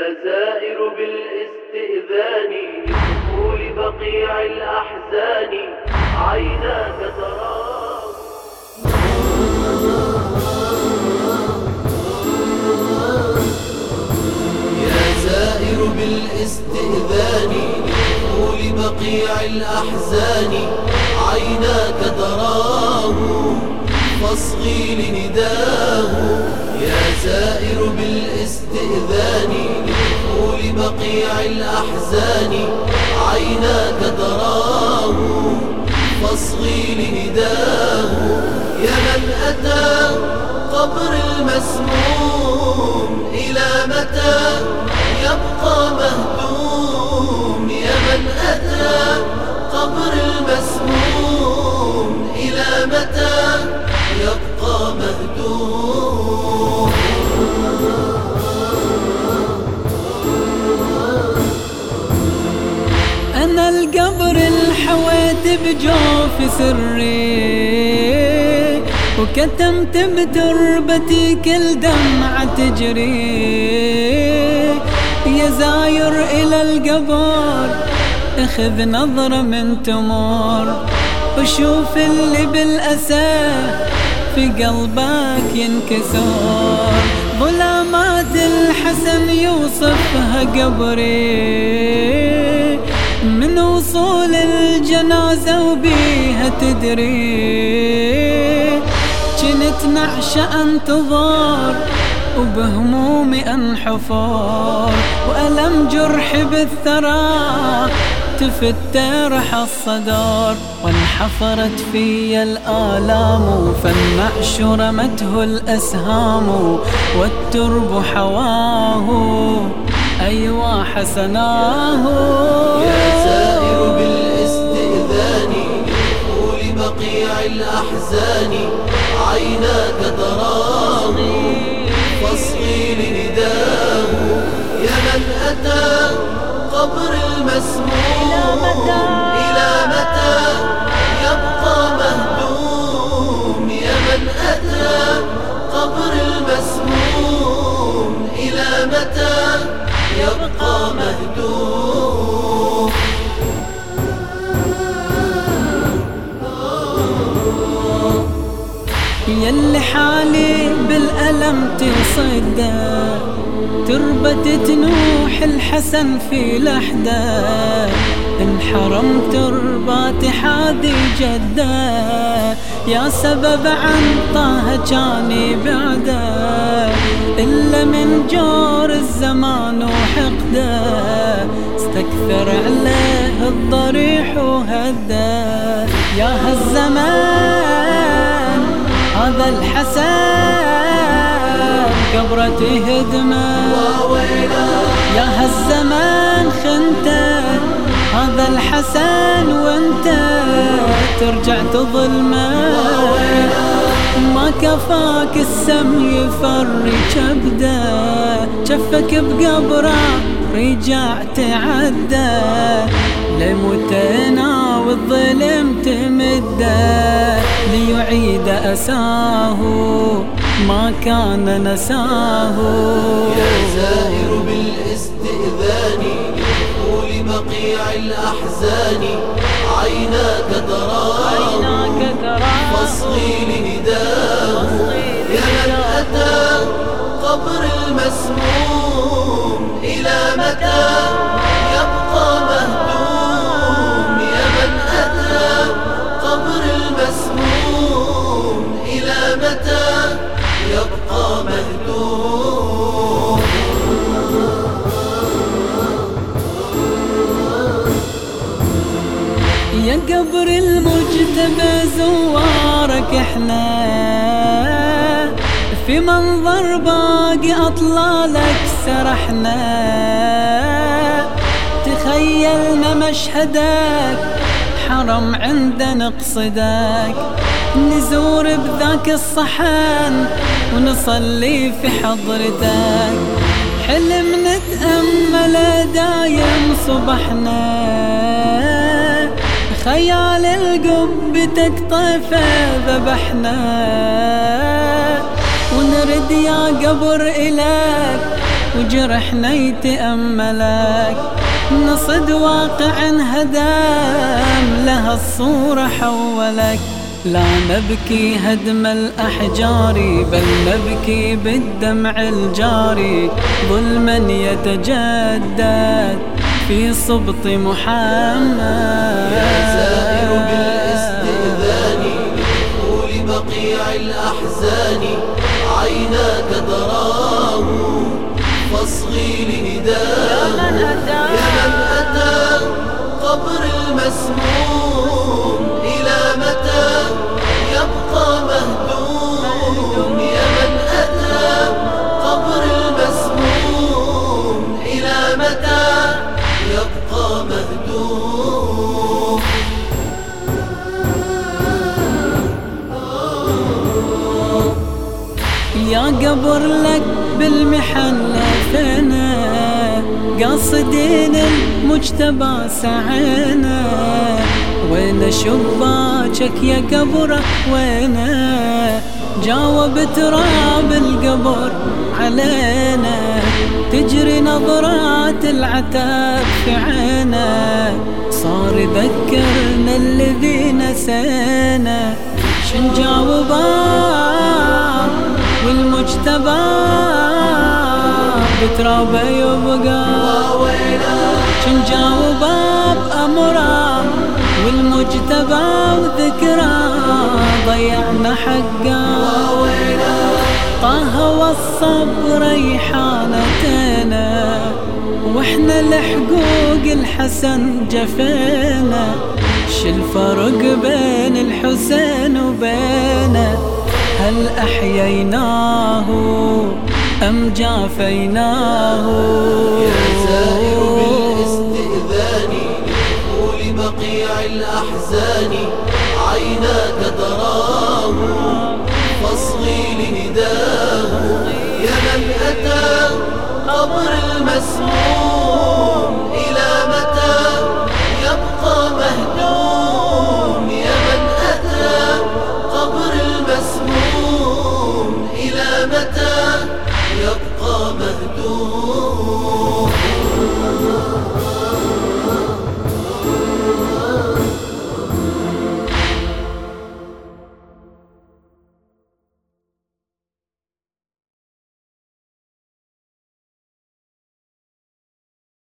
زائر بالاستئذان لدخول بقيع الأحزان عيناك تراه. يا زائر بالاستئذان لدخول بقيع الأحزان عيناك تراه فاصغي لنداه. يا زائر بالاستئذان لدخول بقيع الأحزان عيناك تراه فاصغي لنداه. يا من أتى قبر المسموم إلى متى يبقى مهدوم. يا من أتى قبر المسموم إلى متى يبقى مهدوم. أنا القبر الحويت بجوف سري وكتمت بتربتي كل دمعة تجري. يا زاير إلى القبر اخذ نظرة من تمر وشوف اللي بالأسى في قلبك ينكسر. ظلامات الحسن يوصفها قبري من وصول الجنازة وبيها تدري. كنت نعشة انتظار وبهمومي انحفر وألم جرحي بالثرى تفترح الصدر. وانحفرت في الآلام فالنعش رمته الأسهام والترب حواه أيوا حسناه. يا زائر بالاستئذان لدخول بقيع الأحزان عيناك تراه فاصغي لنداه. يا من أتى قبر المسموم إلى متى يبقى مهدوم. يا من أتى قبر المسموم إلى متى يبقى مهدوم. يلي حالي بالألم تصدى تربة تنوح الحسن في لحده. انحرم تربات حادي جده يا سبب عن طه جاني بعده. إلا من جور الزمان وحقده استكثر عليه الضريح وهده. يا هالزمان هذا الحسن قبرته هدمه. يا هالزمان خنته هذا الحسن وانت ترجع تظلمه. ما كفاك السم يفري كبده جفك بقبره رجع تعدى. لمتنا والظلم تمده ليعيد أساه ما كان نساه. يا زائر بالاستئذان لدخول بقيع الأحزان عيناك تراه فاصغي لنداه. يا من أتى قبر المسموم إلى متى يبقى مهدوم. يا من أتى قبر المسموم إلى متى يبقى مهدوم. يا قبر المجتبى زوارك احنا في منظر باقي أطلالك سرحنا. تخيلنا مشهدك حرم عندنا نقصدك نزور بذاك الصحن ونصلي في حضرتك. حلم نتأمل دايم صبحنا خيال القبتك طيفة ذبحنا. ونرد يا قبر إلك وجرحنا يتأملك، نصد واقع هدام لها الصورة حولك. لا نبكي هدم الأحجار بل نبكي بالدمع الجاري، ظلما يتجدد في سبط محمد. يا زائر بالاستئذان لدخول بقيع الأحزان، عيناك تراه فاصغي لنداه. يا من أتى قبر المسموم، إلى متى يبقى مهدوم؟ يا من أتى قبر المسموم، إلى متى يبقى مهدوم؟ يا قبر لك بالمحن لفنا، قاصدين المجتبى سعينا. وين شباكك يا قبره وينه؟ جاوب تراب القبر علينا، تجري نظرات العتاب في عينه. صار يذكرنا الذي نسينا، شنجاوبه والمجتبى بترابه يبقى. شنجاوبه بأمره والمجتبى وذكرى ضيعنا حقه. طه والصبر ريحانتنا، واحنا لحقوق الحسن جفينا. شالفرق بين الحسين وبينه؟ هل أحييناه أم جافيناه؟ يا زائر بالاستئذان لدخول بقيع الأحزان، عيناك تراه فاصغي لنداه. يا من أتى قبر المسموم،